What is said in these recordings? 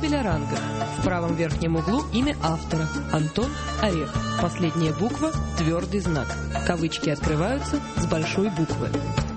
табель о рангах. В правом верхнем углу имя автора – Антон Орех. Последняя буква – твердый знак. Кавычки открываются с большой буквы.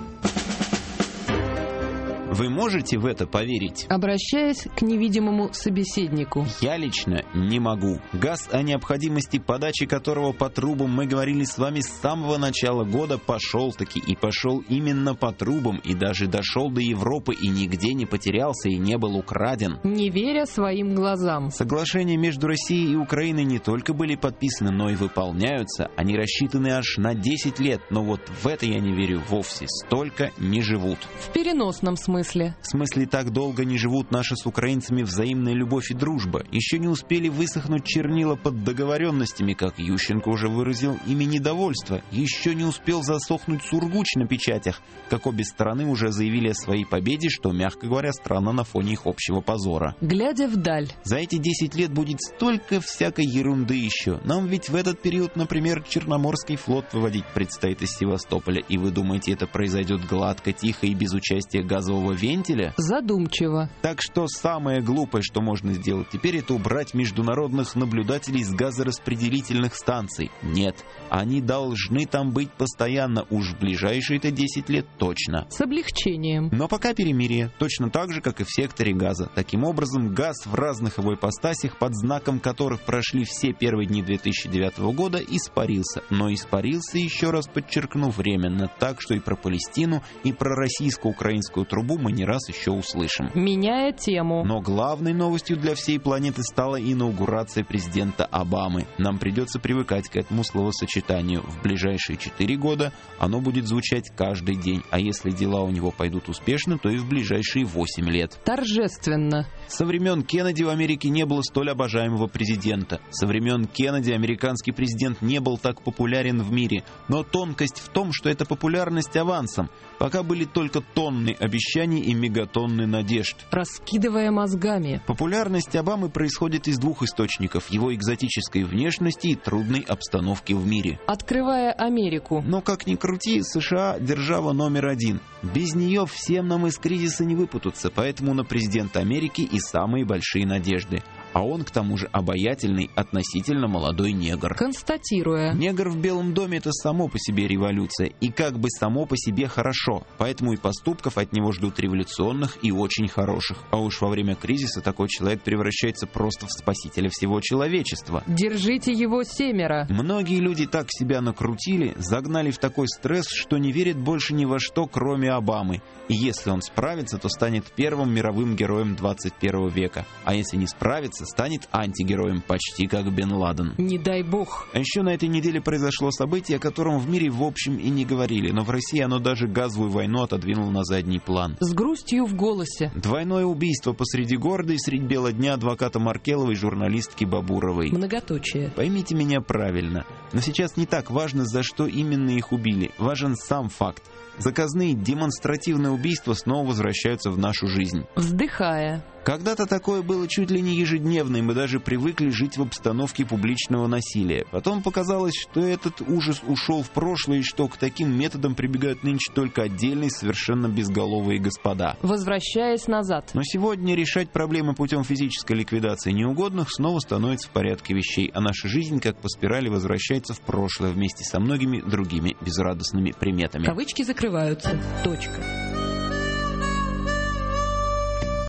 Вы можете в это поверить? Обращаясь к невидимому собеседнику. Я лично не могу. Газ, о необходимости подачи которого по трубам мы говорили с вами с самого начала года, пошел-таки и пошел именно по трубам, и даже дошел до Европы, и нигде не потерялся, и не был украден. Не веря своим глазам. Соглашения между Россией и Украиной не только были подписаны, но и выполняются. Они рассчитаны аж на 10 лет, но вот в это я не верю вовсе. Столько не живут. В переносном смысле. В смысле, так долго не живут наши с украинцами взаимная любовь и дружба. Еще не успели высохнуть чернила под договоренностями, как Ющенко уже выразил ими недовольство. Еще не успел засохнуть сургуч на печатях, как обе стороны уже заявили о своей победе, что, мягко говоря, странно на фоне их общего позора. Глядя вдаль. За эти 10 лет будет столько всякой ерунды еще. Нам ведь в этот период, например, Черноморский флот выводить предстоит из Севастополя. И вы думаете, это произойдет гладко, тихо и без участия газового вентиля? Задумчиво. Так что самое глупое, что можно сделать теперь, это убрать международных наблюдателей с газораспределительных станций. Нет, они должны там быть постоянно, уж в ближайшие-то 10 лет точно. С облегчением. Но пока перемирие, точно так же, как и в секторе газа. Таким образом, газ в разных его ипостасях, под знаком которых прошли все первые дни 2009 года, испарился. Но испарился, еще раз подчеркну, временно, так что и про Палестину, и про российско-украинскую трубу мы не раз еще услышим. Меняя тему. Но главной новостью для всей планеты стала инаугурация президента Обамы. Нам придется привыкать к этому словосочетанию. В ближайшие 4 года оно будет звучать каждый день, а если дела у него пойдут успешно, то и в ближайшие 8 лет. Торжественно. Со времен Кеннеди в Америке не было столь обожаемого президента. Со времен Кеннеди американский президент не был так популярен в мире. Но тонкость в том, что эта популярность авансом. Пока были только тонны обещаний и мегатонны надежд. Раскидывая мозгами. Популярность Обамы происходит из двух источников: его экзотической внешности и трудной обстановки в мире. Открывая Америку. Но как ни крути, США — держава номер один. Без нее всем нам из кризиса не выпутаться, поэтому на президента Америки и самые большие надежды. А он, к тому же, обаятельный, относительно молодой негр. Констатируя. Негр в Белом доме — это само по себе революция, и как бы само по себе хорошо, поэтому и поступков от него ждут революционных и очень хороших. А уж во время кризиса такой человек превращается просто в спасителя всего человечества. Держите его 7. Многие люди так себя накрутили, загнали в такой стресс, что не верят больше ни во что, кроме Обамы. И если он справится, то станет первым мировым героем 21 века. А если не справится, станет антигероем, почти как Бен Ладен. Не дай бог. А еще на этой неделе произошло событие, о котором в мире в общем и не говорили, но в России оно даже газовую войну отодвинуло на задний план. С грустью в голосе. Двойное убийство посреди города и средь бела дня адвоката Маркеловой и журналистки Бабуровой. Многоточие. Поймите меня правильно, но сейчас не так важно, за что именно их убили. Важен сам факт. Заказные демонстративные убийства снова возвращаются в нашу жизнь. Вздыхая. Когда-то такое было чуть ли не ежедневно, и мы даже привыкли жить в обстановке публичного насилия. Потом показалось, что этот ужас ушел в прошлое, и что к таким методам прибегают нынче только отдельные, совершенно безголовые господа. Возвращаясь назад. Но сегодня решать проблемы путем физической ликвидации неугодных снова становится в порядке вещей, а наша жизнь, как по спирали, возвращается в прошлое вместе со многими другими безрадостными приметами. Кавычки закрываются. Точка.